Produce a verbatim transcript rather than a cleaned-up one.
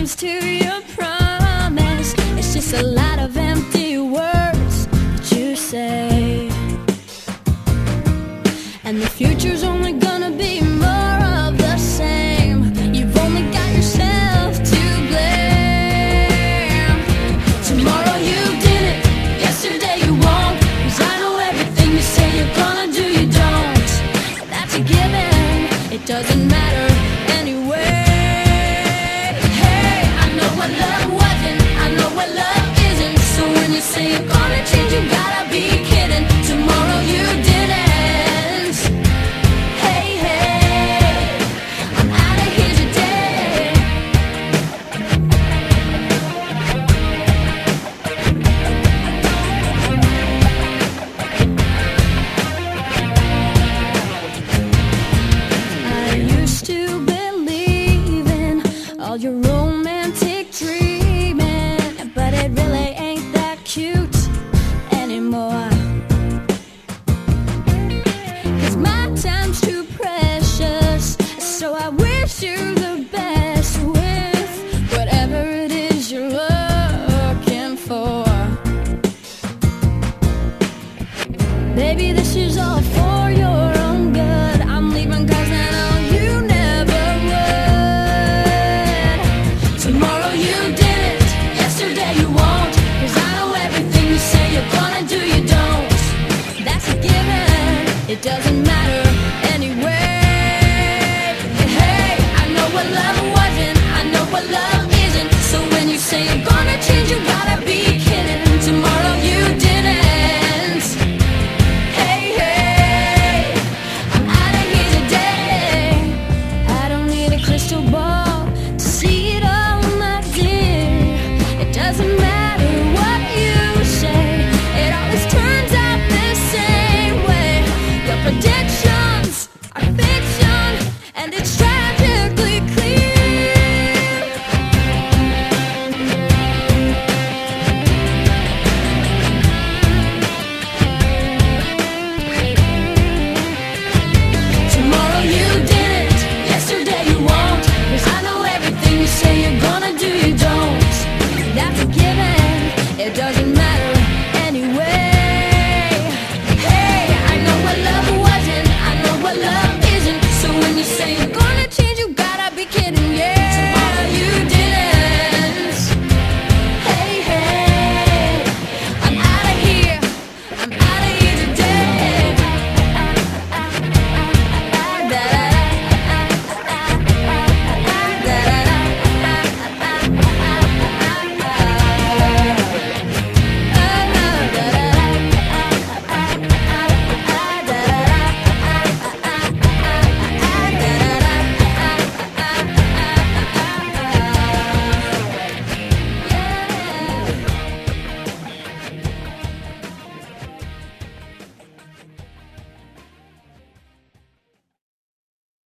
comes to your promise, it's just a lot of empty words that you say. And the future's only gonna be more of the same. You've only got yourself to blame. Tomorrow you did it, yesterday you won't. 'Cause I know everything you say you're gonna do, you don't. That's a given, it doesn't matter anyway. Hey, I know what love wasn't, I know what love isn't. So when you say you're gonna